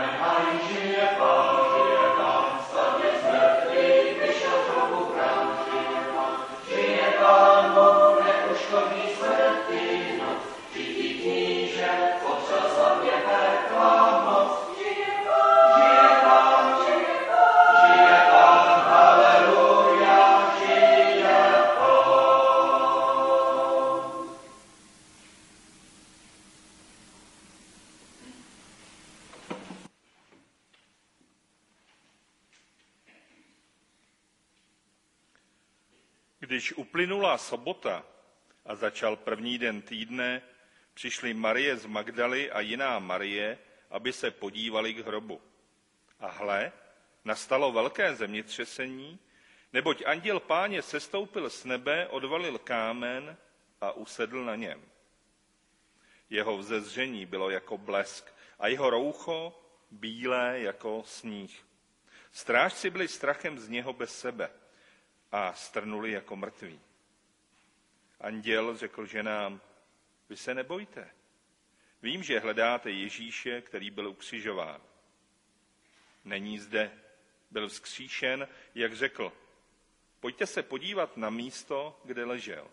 Když uplynula sobota a začal první den týdne, přišly Marie z Magdaly a jiná Marie, aby se podívali k hrobu. A hle, nastalo velké zemětřesení, neboť anděl Páně sestoupil z nebe, odvalil kámen a usedl na něm. Jeho vzezření bylo jako blesk a jeho roucho bílé jako sníh. Strážci byli strachem z něho bez sebe a strnuli jako mrtví. Anděl řekl ženám, vy se nebojte. Vím, že hledáte Ježíše, který byl ukřižován. Není zde, byl vzkříšen, jak řekl. Pojďte se podívat na místo, kde ležel.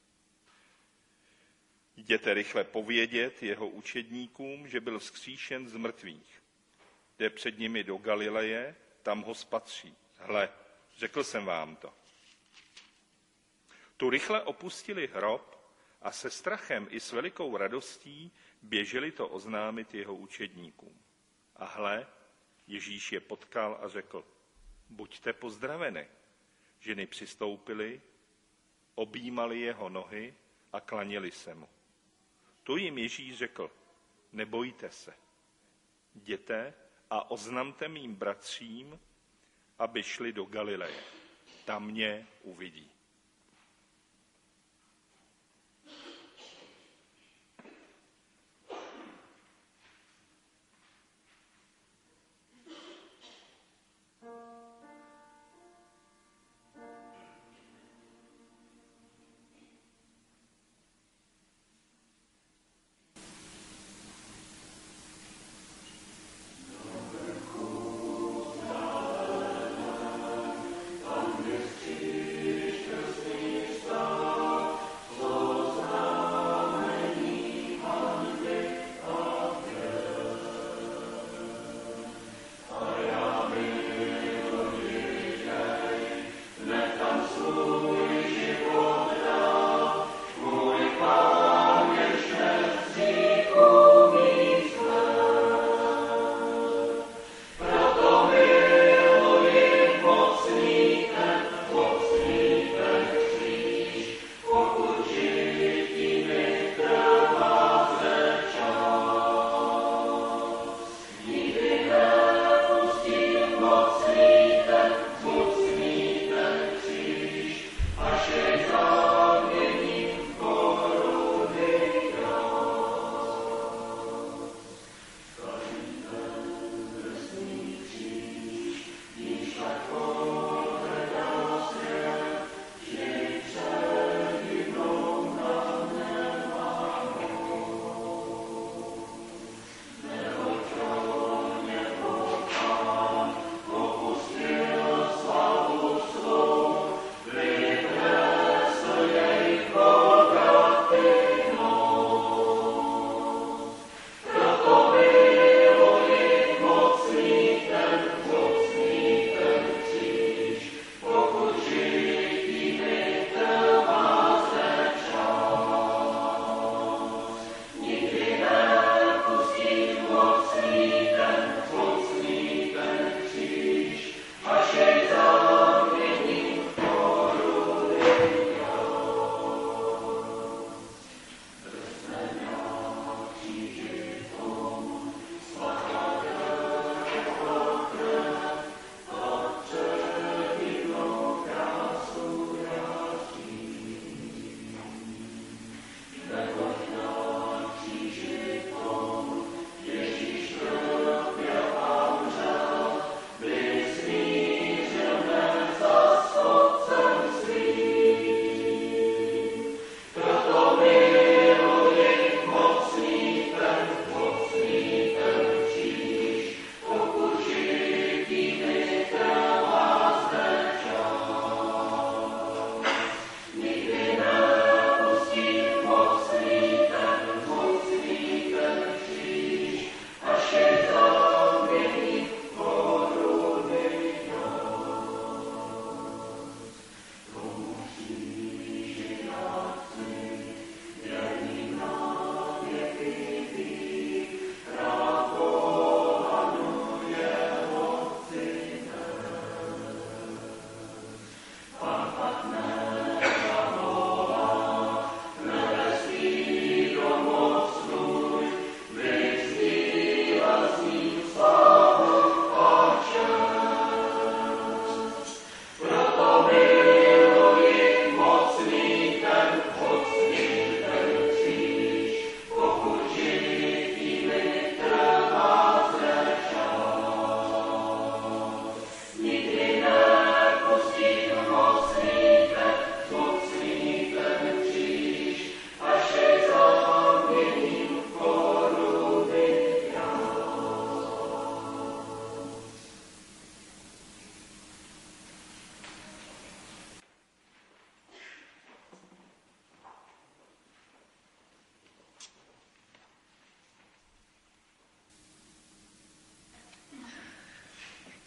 Jděte rychle povědět jeho učedníkům, že byl vzkříšen z mrtvých. Jde před nimi do Galileje, tam ho spatří. Hle, řekl jsem vám to. Tu rychle opustili hrob a se strachem i s velikou radostí běželi to oznámit jeho učedníkům. A hle, Ježíš je potkal a řekl, buďte pozdraveni. Ženy přistoupily, objímali jeho nohy a klaněli se mu. Tu jim Ježíš řekl, nebojte se, jděte a oznamte mým bratřím, aby šli do Galileje. Tam mě uvidí.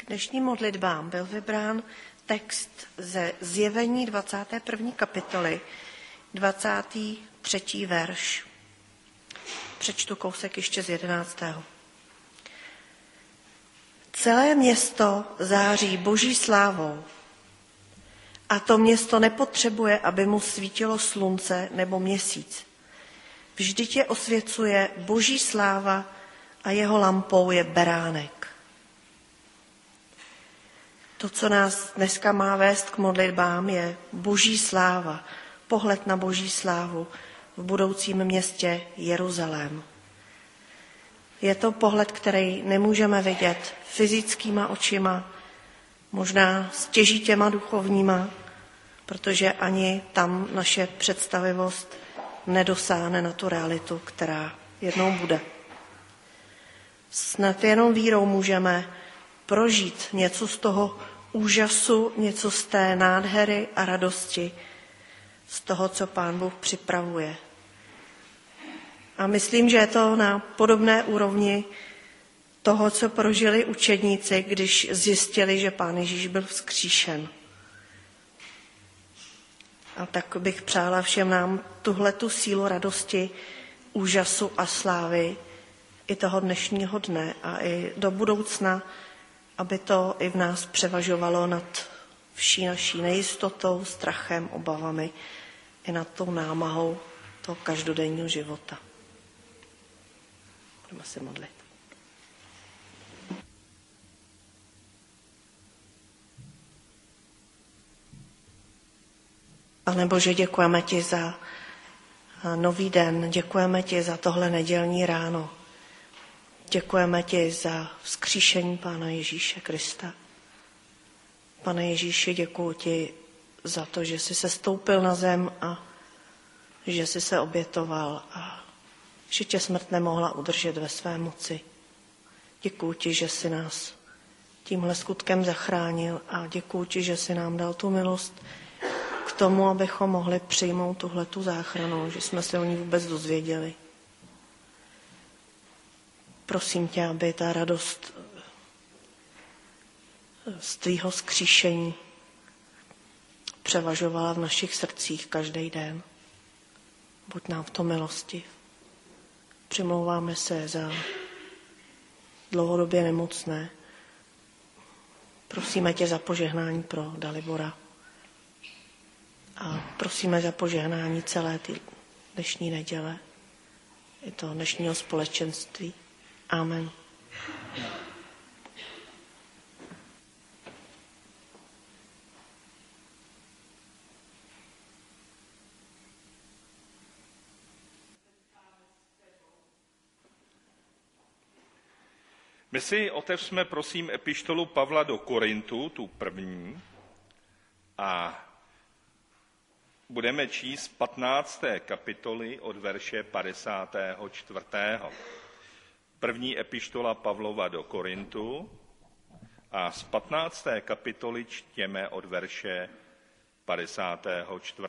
K dnešním modlitbám byl vybrán text ze Zjevení 21. kapitoly, 23. verš. Přečtu kousek ještě z 11. Celé město září boží slávou a to město nepotřebuje, aby mu svítilo slunce nebo měsíc. Vždyť je osvěcuje boží sláva a jeho lampou je beránek. To, co nás dneska má vést k modlitbám, je boží sláva, pohled na boží slávu v budoucím městě Jeruzalém. Je to pohled, který nemůžeme vidět fyzickýma očima, možná stěží těma duchovníma, protože ani tam naše představivost nedosáhne na tu realitu, která jednou bude. Snad jenom vírou můžeme prožít něco z toho úžasu, něco z té nádhery a radosti, z toho, co Pán Bůh připravuje. A myslím, že je to na podobné úrovni toho, co prožili učedníci, když zjistili, že Pán Ježíš byl vzkříšen. A tak bych přála všem nám tuhletu sílu radosti, úžasu a slávy i toho dnešního dne a i do budoucna, aby to i v nás převažovalo nad vší naší nejistotou, strachem, obavami i nad tou námahou toho každodenního života. Budeme se modlit. Pane Bože, děkujeme ti za nový den, děkujeme ti za tohle nedělní ráno. Děkujeme ti za vzkříšení Pána Ježíše Krista. Pane Ježíši, děkuji ti za to, že jsi se stoupil na zem a že jsi se obětoval a že tě smrt nemohla udržet ve své moci. Děkuji ti, že jsi nás tímhle skutkem zachránil a děkuji ti, že jsi nám dal tu milost k tomu, abychom mohli přijmout tuhletu záchranu, že jsme se o ní vůbec dozvěděli. Prosím tě, aby ta radost z tvýho vzkříšení převažovala v našich srdcích každý den. Buď nám v tom milosti. Přimlouváme se za dlouhodobě nemocné. Prosíme tě za požehnání pro Dalibora. A prosíme za požehnání celé ty dnešní neděle i toho dnešního společenství. Amen. My si otevřme, prosím, epištolu Pavla do Korintu, tu první, a budeme číst 15. kapitoly od verše 54. První epištola Pavlova do Korintu a z 15. kapitoly čtěme od verše 54.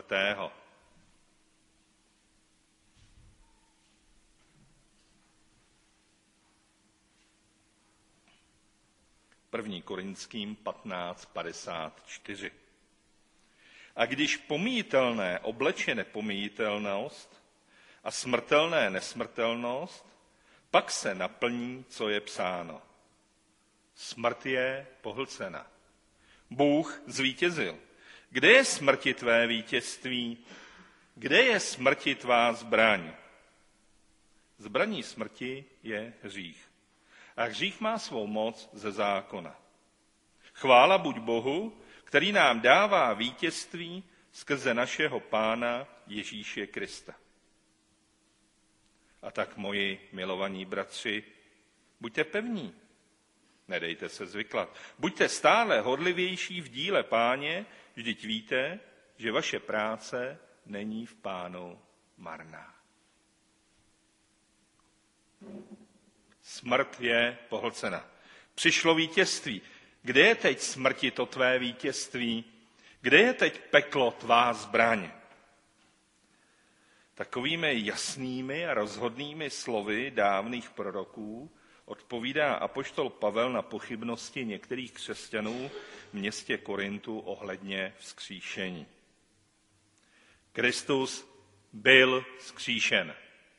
První Korinským 15:54. A když pomíjitelné obleče nepomíjitelnost a smrtelné nesmrtelnost, pak se naplní, co je psáno. Smrt je pohlcena. Bůh zvítězil. Kde je smrti tvé vítězství? Kde je smrti tvá zbraň? Zbraní smrti je hřích. A hřích má svou moc ze zákona. Chvála buď Bohu, který nám dává vítězství skrze našeho Pána Ježíše Krista. A tak, moji milovaní bratři, buďte pevní, nedejte se zvyklat. Buďte stále horlivější v díle Páně, vždyť víte, že vaše práce není v Pánu marná. Smrt je pohlcena. Přišlo vítězství. Kde je teď smrti to tvé vítězství? Kde je teď peklo tvá zbraň? Takovými jasnými a rozhodnými slovy dávných proroků odpovídá apoštol Pavel na pochybnosti některých křesťanů v městě Korintu ohledně vzkříšení. Kristus byl vzkříšen.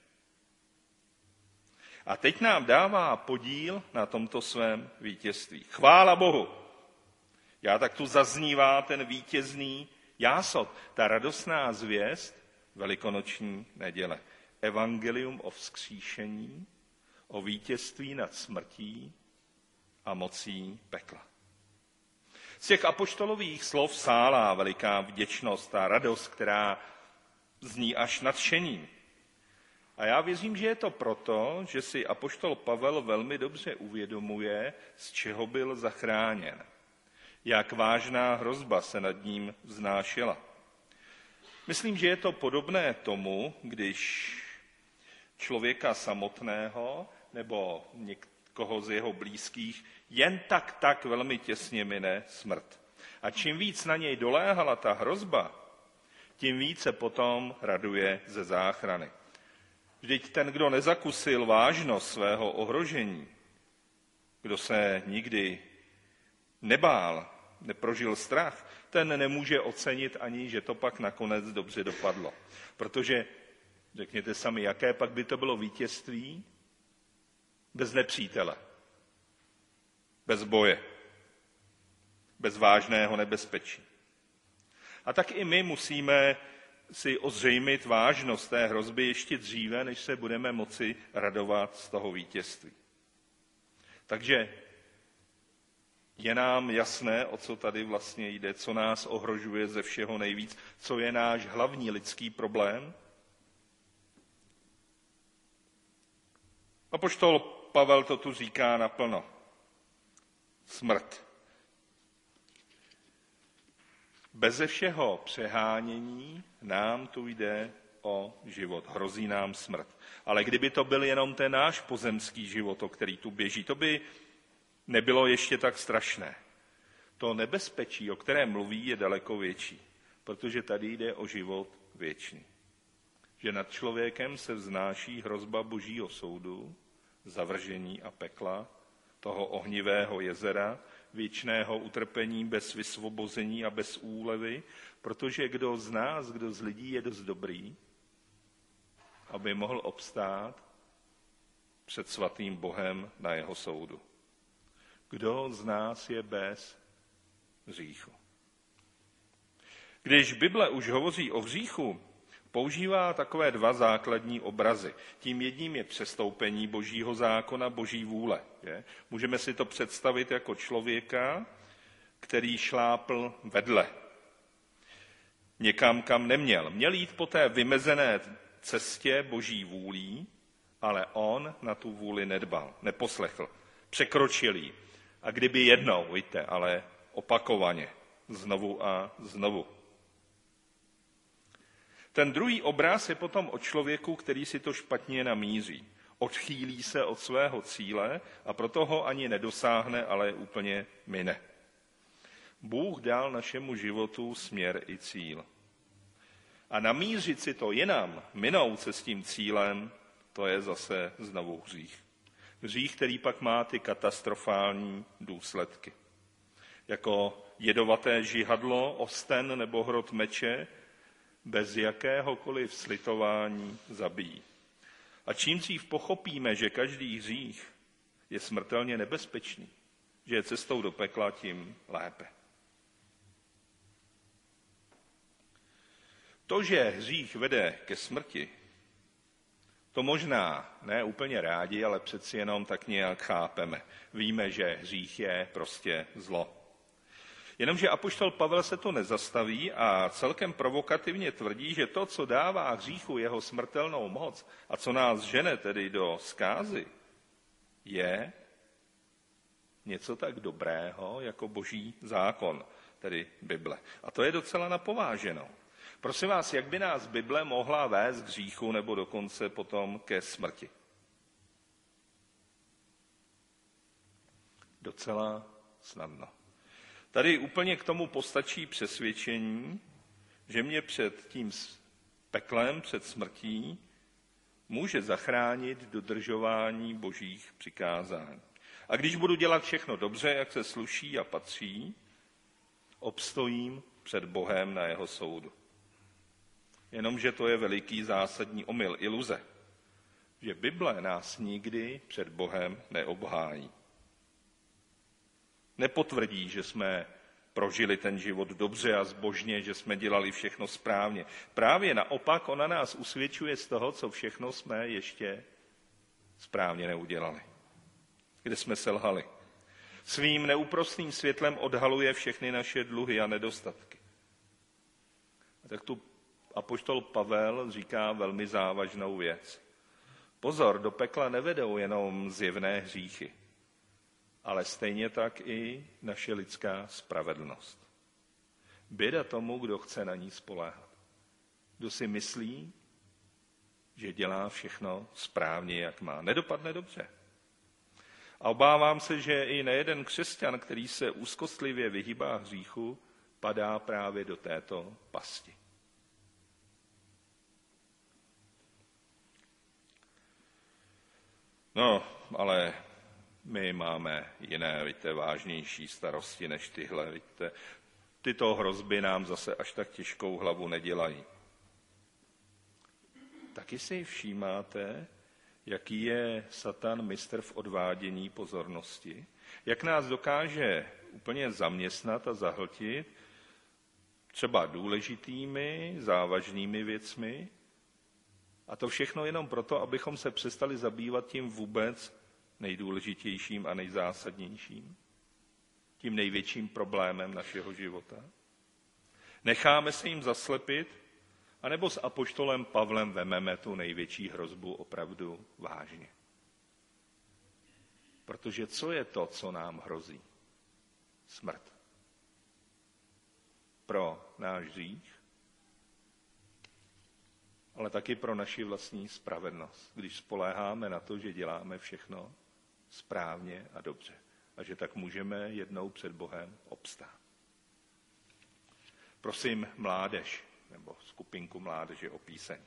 A teď nám dává podíl na tomto svém vítězství. Chvála Bohu. Já tak tu zaznívá ten vítězný jásot, ta radostná zvěst velikonoční neděle. Evangelium o vzkříšení, o vítězství nad smrtí a mocí pekla. Z těch apoštolových slov sálá veliká vděčnost a radost, která zní až nadšením. A já věřím, že je to proto, že si apoštol Pavel velmi dobře uvědomuje, z čeho byl zachráněn. Jak vážná hrozba se nad ním vznášela. Myslím, že je to podobné tomu, když člověka samotného nebo někoho z jeho blízkých jen tak velmi těsně mine smrt. A čím víc na něj doléhala ta hrozba, tím více potom raduje ze záchrany. Vždyť ten, kdo nezakusil vážnost svého ohrožení, kdo se nikdy nebál, neprožil strach, ten nemůže ocenit ani, že to pak nakonec dobře dopadlo. Protože, řekněte sami, jaké pak by to bylo vítězství bez nepřítele, bez boje, bez vážného nebezpečí. A tak i my musíme si ozřejmit vážnost té hrozby ještě dříve, než se budeme moci radovat z toho vítězství. Takže je nám jasné, o co tady vlastně jde, co nás ohrožuje ze všeho nejvíc, co je náš hlavní lidský problém. Apoštol Pavel to tu říká naplno. Smrt. Beze všeho přehánění nám tu jde o život. Hrozí nám smrt. Ale kdyby to byl jenom ten náš pozemský život, o který tu běží, to by nebylo ještě tak strašné. To nebezpečí, o kterém mluví, je daleko větší, protože tady jde o život věčný. Že nad člověkem se vznáší hrozba božího soudu, zavržení a pekla, toho ohnivého jezera, věčného utrpení bez vysvobození a bez úlevy, protože kdo z nás, kdo z lidí je dost dobrý, aby mohl obstát před svatým Bohem na jeho soudu. Kdo z nás je bez hříchu? Když Bible už hovoří o hříchu, používá takové dva základní obrazy. Tím jedním je přestoupení božího zákona, boží vůle. Je? Můžeme si to představit jako člověka, který šlápl vedle. Někam, kam neměl. Měl jít po té vymezené cestě boží vůlí, ale on na tu vůli nedbal, neposlechl. Překročil ji. A kdyby jednou, víte, ale opakovaně, znovu a znovu. Ten druhý obraz je potom o člověku, který si to špatně namíří. Odchýlí se od svého cíle a proto ho ani nedosáhne, ale úplně mine. Bůh dal našemu životu směr i cíl. A namířit si to jinam, minout se s tím cílem, to je zase znovu hřích. Hřích, který pak má ty katastrofální důsledky. Jako jedovaté žihadlo, osten nebo hrot meče, bez jakéhokoliv slitování zabíjí. A čím dřív pochopíme, že každý hřích je smrtelně nebezpečný, že je cestou do pekla, tím lépe. To, že hřích vede ke smrti, to možná ne úplně rádi, ale přeci jenom tak nějak chápeme. Víme, že hřích je prostě zlo. Jenomže apoštol Pavel se to nezastaví a celkem provokativně tvrdí, že to, co dává hříchu jeho smrtelnou moc a co nás žene tedy do zkázy, je něco tak dobrého jako boží zákon, tedy Bible. A to je docela napováženou. Prosím vás, jak by nás Bible mohla vést k hříchu nebo dokonce potom ke smrti? Docela snadno. Tady úplně k tomu postačí přesvědčení, že mě před tím peklem, před smrtí, může zachránit dodržování božích přikázání. A když budu dělat všechno dobře, jak se sluší a patří, obstojím před Bohem na jeho soudu. Jenomže to je veliký zásadní omyl, iluze, že Bible nás nikdy před Bohem neobhájí. Nepotvrdí, že jsme prožili ten život dobře a zbožně, že jsme dělali všechno správně. Právě naopak ona nás usvědčuje z toho, co všechno jsme ještě správně neudělali. Kde jsme selhali. Svým neúprosným světlem odhaluje všechny naše dluhy a nedostatky. A tak tu apoštol Pavel říká velmi závažnou věc. Pozor, do pekla nevedou jenom zjevné hříchy, ale stejně tak i naše lidská spravedlnost. Běda tomu, kdo chce na ní spoléhat. Kdo si myslí, že dělá všechno správně, jak má. Nedopadne dobře. A obávám se, že i nejeden křesťan, který se úzkostlivě vyhýbá hříchu, padá právě do této pasti. No, ale my máme jiné, víte, vážnější starosti než tyhle, víte. Tyto hrozby nám zase až tak těžkou hlavu nedělají. Taky si všímáte, jaký je Satan mistr v odvádění pozornosti? Jak nás dokáže úplně zaměstnat a zahltit třeba důležitými, závažnými věcmi? A to všechno jenom proto, abychom se přestali zabývat tím vůbec nejdůležitějším a nejzásadnějším, tím největším problémem našeho života. Necháme se jim zaslepit, anebo s apoštolem Pavlem vememe tu největší hrozbu opravdu vážně. Protože co je to, co nám hrozí? Smrt. Pro náš hřích, ale taky pro naši vlastní spravedlnost, když spoléháme na to, že děláme všechno správně a dobře a že tak můžeme jednou před Bohem obstát. Prosím mládež nebo skupinku mládeže o píseň.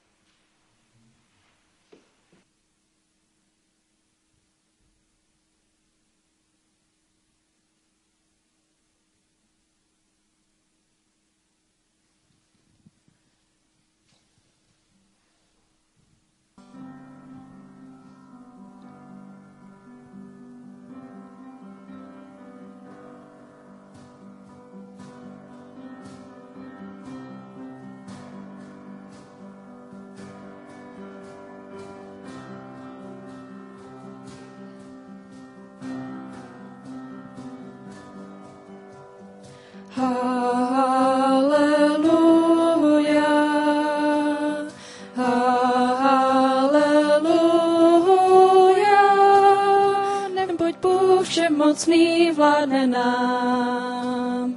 Všemocný vládne nám.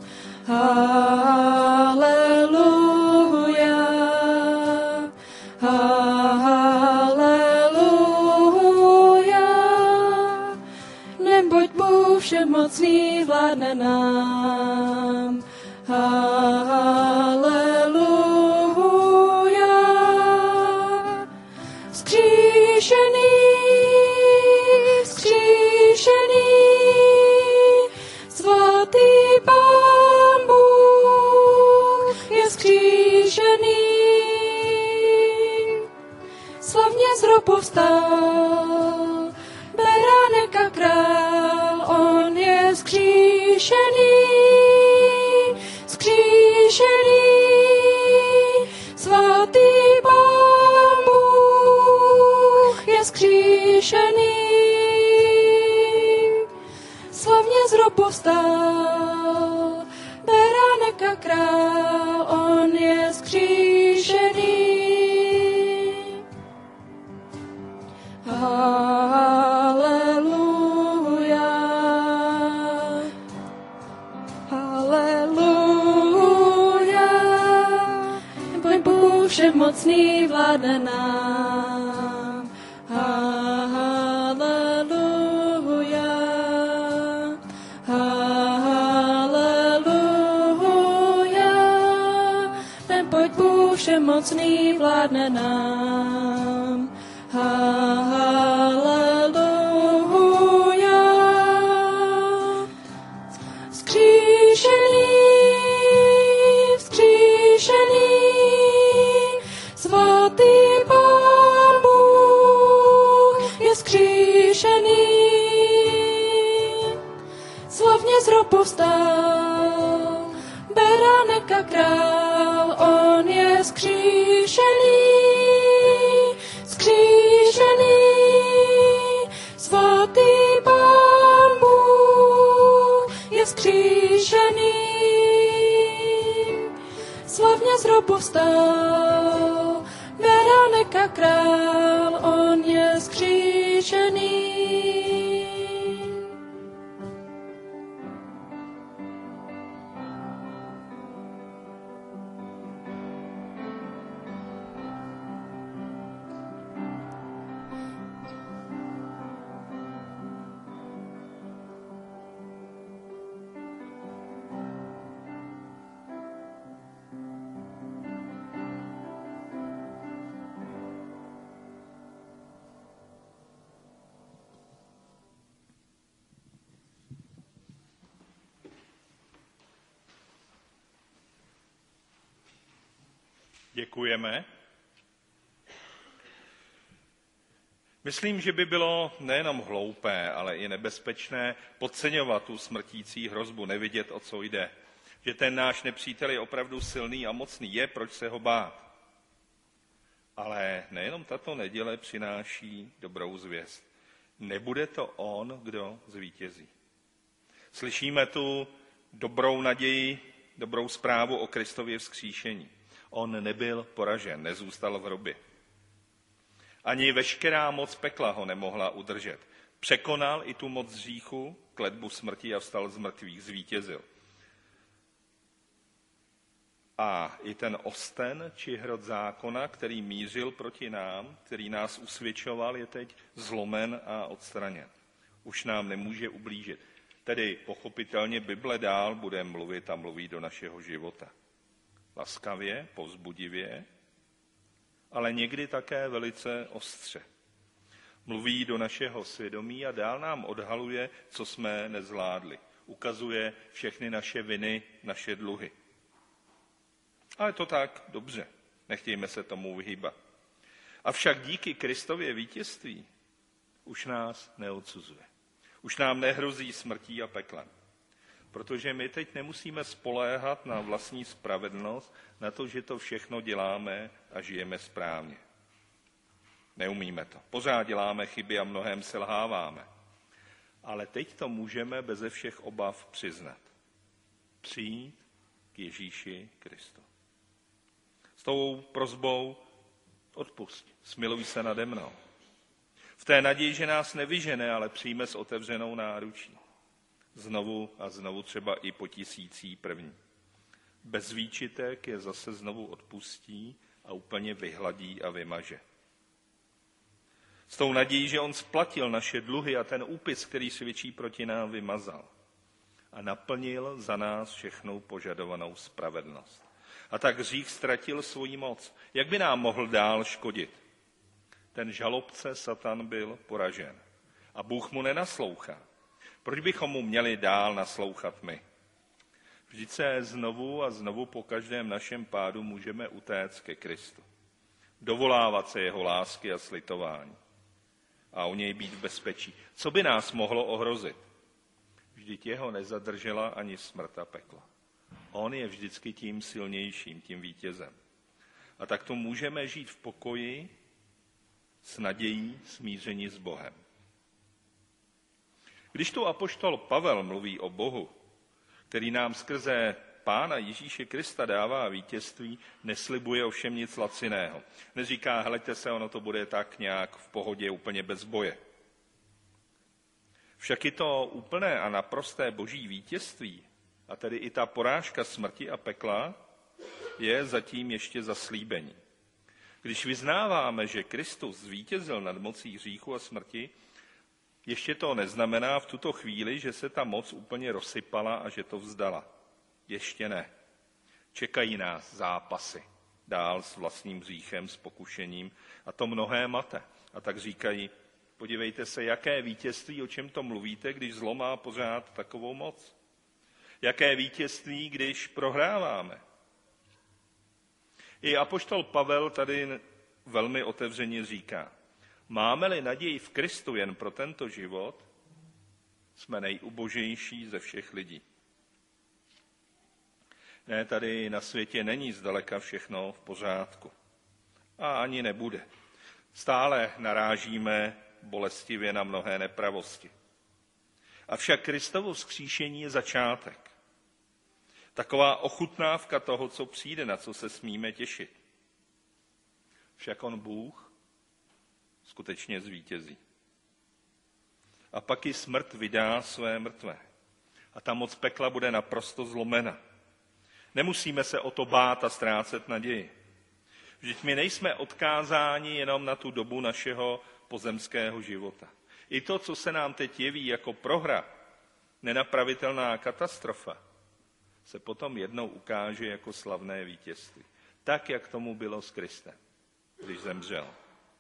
Haleluja, haleluja, neboť Bůh všemocný vládne nám. Haleluja, vzkříšený, svatý Pán Bůh je vzkříšený. Slavně z hrobu povstal, beránek a král, on je vzkříšený, svatý Pán Bůh je vzkříšený. Slavně z hrobu povstal, beránek a král, on je vzkříšený. Haleluja, haleluja, neboť Bůh všemocný vládne nám. Haleluja, haleluja, neboť Bůh všemocný vládne nám. Haleluja. Vzkříšený, svatý Pán Bůh je vzkříšený. Slavně z hrobu povstal, beránek a král, on je vzkříšený, svatý Pán Bůh je vzkříšený. Slavně z hrobu povstal, beránek a král, on je vzkříšený. Děkujeme. Myslím, že by bylo nejenom hloupé, ale i nebezpečné podceňovat tu smrtící hrozbu, nevidět, o co jde. Že ten náš nepřítel je opravdu silný a mocný, je proč se ho bát. Ale nejenom tato neděle přináší dobrou zvěst. Nebude to on, kdo zvítězí. Slyšíme tu dobrou naději, dobrou zprávu o Kristově vzkříšení. On nebyl poražen, nezůstal v hrobě. Ani veškerá moc pekla ho nemohla udržet. Překonal i tu moc hříchu, kletbu smrti a vstal z mrtvých, zvítězil. A i ten osten či hrot zákona, který mířil proti nám, který nás usvědčoval, je teď zlomen a odstraněn. Už nám nemůže ublížit. Tedy pochopitelně Bible dál bude mluvit a mluví do našeho života. Laskavě, povzbudivě, ale někdy také velice ostře. Mluví do našeho svědomí a dál nám odhaluje, co jsme nezvládli. Ukazuje všechny naše viny, naše dluhy. Ale to tak dobře, nechtějme se tomu vyhýbat. Avšak díky Kristově vítězství už nás neodsuzuje. Už nám nehrozí smrtí a peklem. Protože my teď nemusíme spoléhat na vlastní spravedlnost, na to, že to všechno děláme a žijeme správně. Neumíme to. Pořád děláme chyby a mnohem selháváme. Ale teď to můžeme beze všech obav přiznat. Přijít k Ježíši Kristu. S tou prosbou odpusť, smiluj se nade mnou. V té naději, že nás nevyžene, ale přijme s otevřenou náručí. Znovu a znovu, třeba i po 1001. Bez výčitek je zase znovu odpustí a úplně vyhladí a vymaže. S tou nadějí, že on splatil naše dluhy a ten úpis, který svědčí proti nám, vymazal. A naplnil za nás všechnou požadovanou spravedlnost. A tak hřích ztratil svoji moc. Jak by nám mohl dál škodit? Ten žalobce Satan byl poražen. A Bůh mu nenaslouchá. Proč bychom mu měli dál naslouchat my? Vždyť se znovu a znovu po každém našem pádu můžeme utéct ke Kristu. Dovolávat se jeho lásky a slitování. A o něj být v bezpečí. Co by nás mohlo ohrozit? Vždyť jeho nezadržela ani smrt a peklo. On je vždycky tím silnějším, tím vítězem. A tak to můžeme žít v pokoji, s nadějí, smíření s Bohem. Když tu apoštol Pavel mluví o Bohu, který nám skrze Pána Ježíše Krista dává vítězství, neslibuje ovšem nic laciného. Neříká, hleďte se, ono to bude tak nějak v pohodě, úplně bez boje. Však i to úplné a naprosté boží vítězství, a tedy i ta porážka smrti a pekla, je zatím ještě zaslíbení. Když vyznáváme, že Kristus zvítězil nad mocí hříchu a smrti, ještě to neznamená v tuto chvíli, že se ta moc úplně rozsypala a že to vzdala. Ještě ne. Čekají nás zápasy dál s vlastním hříchem, s pokušením a to mnohé mate. A tak říkají, podívejte se, jaké vítězství, o čem to mluvíte, když zlo má pořád takovou moc. Jaké vítězství, když prohráváme. I apoštol Pavel tady velmi otevřeně říká, máme-li naději v Kristu jen pro tento život, jsme nejubožejší ze všech lidí. Ne, tady na světě není zdaleka všechno v pořádku. A ani nebude. Stále narážíme bolestivě na mnohé nepravosti. Avšak Kristovo vzkříšení je začátek. Taková ochutnávka toho, co přijde, na co se smíme těšit. Však on Bůh skutečně zvítězí. A pak i smrt vydá své mrtvé. A ta moc pekla bude naprosto zlomena. Nemusíme se o to bát a ztrácet naději. Vždyť my nejsme odkázáni jenom na tu dobu našeho pozemského života. I to, co se nám teď jeví jako prohra, nenapravitelná katastrofa, se potom jednou ukáže jako slavné vítězství. Tak, jak tomu bylo s Kristem, když zemřel.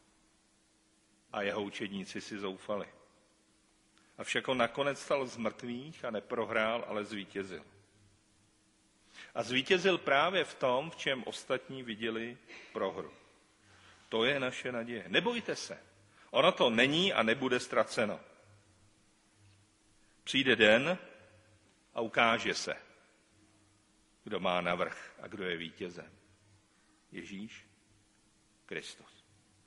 A jeho učedníci si zoufali. Avšak on nakonec stal z mrtvých a neprohrál, ale zvítězil. A zvítězil právě v tom, v čem ostatní viděli prohru. To je naše naděje. Nebojte se. Ono to není a nebude ztraceno. Přijde den a ukáže se, kdo má navrch a kdo je vítězem. Ježíš Kristus.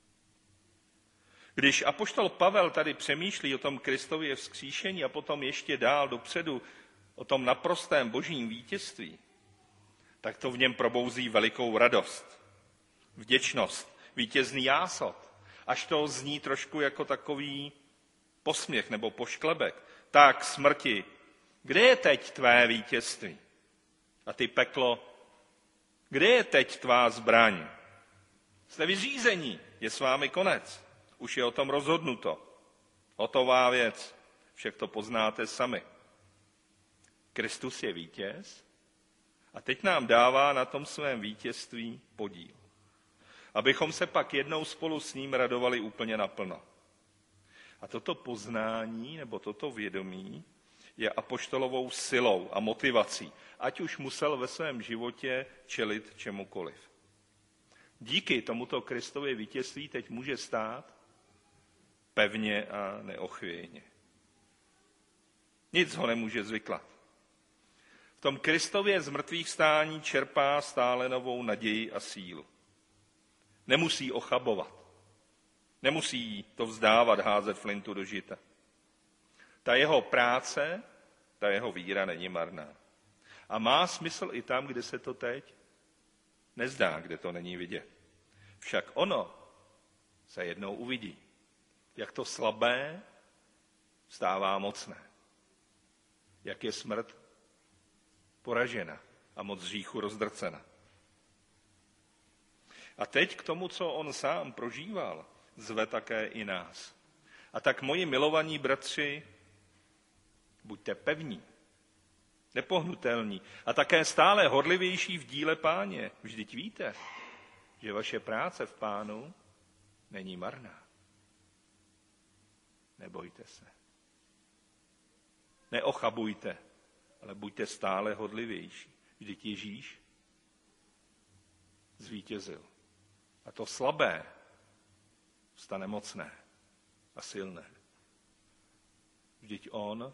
Když apoštol Pavel tady přemýšlí o tom Kristově vzkříšení a potom ještě dál dopředu o tom naprostém božím vítězství, tak to v něm probouzí velikou radost, vděčnost, vítězný jásot. Až to zní trošku jako takový posměch nebo pošklebek. Tak, smrti, kde je teď tvé vítězství? A ty, peklo, kde je teď tvá zbraň? Jste vyřízení, je s vámi konec. Už je o tom rozhodnuto. Hotová věc, však to poznáte sami. Kristus je vítěz a teď nám dává na tom svém vítězství podíl. Abychom se pak jednou spolu s ním radovali úplně naplno. A toto poznání nebo toto vědomí je apoštolovou silou a motivací, ať už musel ve svém životě čelit čemukoliv. Díky tomuto Kristově vítězství teď může stát pevně a neochvějně. Nic ho nemůže zvyklat. V tom Kristově z mrtvých stání čerpá stále novou naději a sílu. Nemusí ochabovat. Nemusí to vzdávat, házet flintu do žita. Ta jeho práce, ta jeho víra není marná. A má smysl i tam, kde se to teď nezdá, kde to není vidět. Však ono se jednou uvidí, jak to slabé stává mocné. Jak je smrt poražena a moc hříchu rozdrcena. A teď k tomu, co on sám prožíval, zve také i nás. A tak, moji milovaní bratři, buďte pevní, nepohnutelní a také stále horlivější v díle Páně. Vždyť víte, že vaše práce v Pánu není marná. Nebojte se. Neochabujte, ale buďte stále horlivější. Vždyť Ježíš zvítězil. A to slabé stane mocné a silné. Vždyť on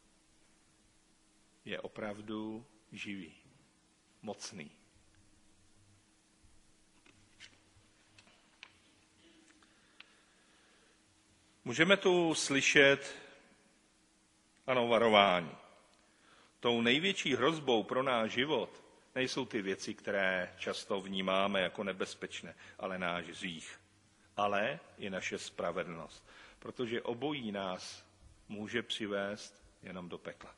je opravdu živý, mocný. Můžeme tu slyšet varování. Tou největší hrozbou pro náš život nejsou ty věci, které často vnímáme jako nebezpečné, ale náš hřích, ale i naše spravedlnost. Protože obojí nás může přivést jenom do pekla.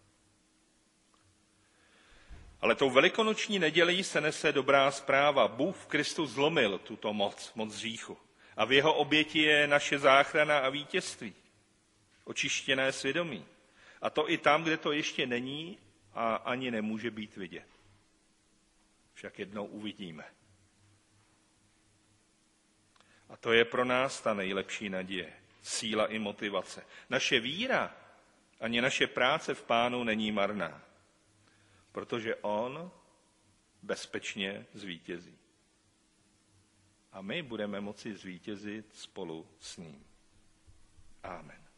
Ale tou velikonoční nedělí se nese dobrá zpráva. Bůh v Kristu zlomil tuto moc hříchu. A v jeho oběti je naše záchrana a vítězství. Očištěné svědomí. A to i tam, kde to ještě není a ani nemůže být vidět. Však jednou uvidíme. A to je pro nás ta nejlepší naděje, síla i motivace. Naše víra ani naše práce v Pánu není marná, protože on bezpečně zvítězí. A my budeme moci zvítězit spolu s ním. Amen.